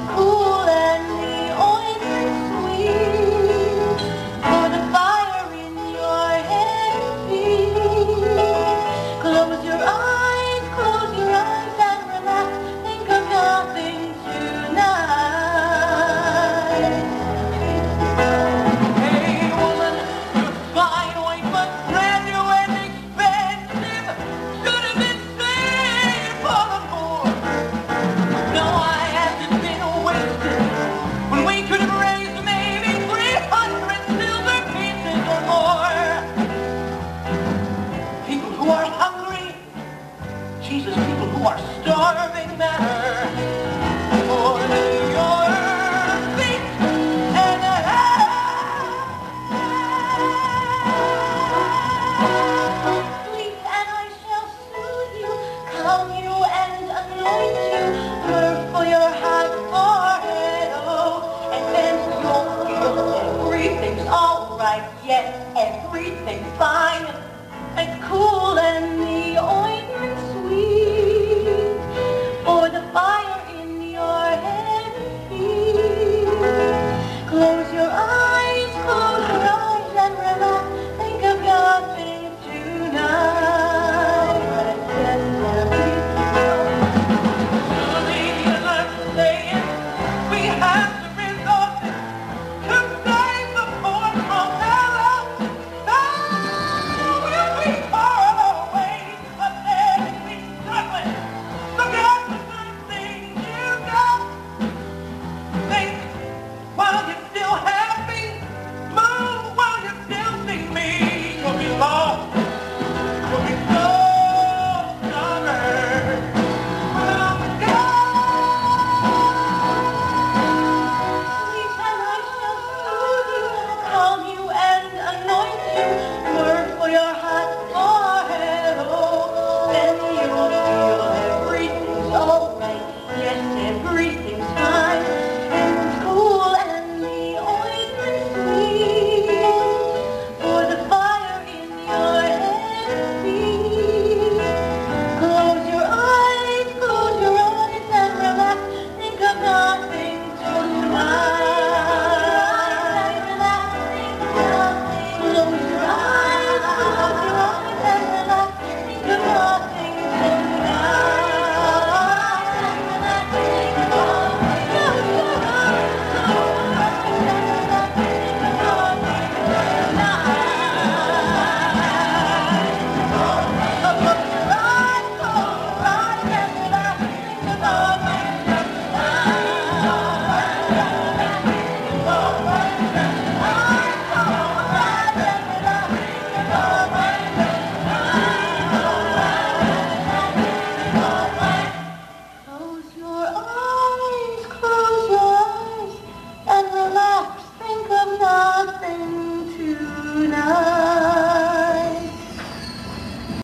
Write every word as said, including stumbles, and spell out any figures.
cool and the ointment sweet, for the fire in your head and feet. Close your eyes, close your eyes and relax. Think of nothing tonight. Hey woman, your fine ointment, brand new and expensive, should have been saved for the poor. No, I hasn't been wasted when we could have raised maybe three hundred silver pieces or more. People who are hungry, Jesus, people who are starving matter more than your feet and Sleep and I shall soothe you, calm you and anoint you, myrrh for your hot forehead, oh, and then you'll feel everything's all right, yes, everything's fine, and cool and the ointment sweet, for the fire in your head and feet. Close your eyes, close your eyes and relax. Think of nothing tonight. Yes, we have the resources to save the poor from hell. Oh, we'll be far away, but then we struggling. Look at the good things you got. Think while you're still happy. Move while you still see me. You'll be lost. You'll be so stubborn. But I'm Sleep and I shall soothe you, calm you and anoint you, myrrh for your hot forehead, oh, then you'll feel everything's all right, yes, everything's fine, and cool and the ointment sweet, for the fire in your head and feet. Close your eyes, close your eyes and relax, think of nothing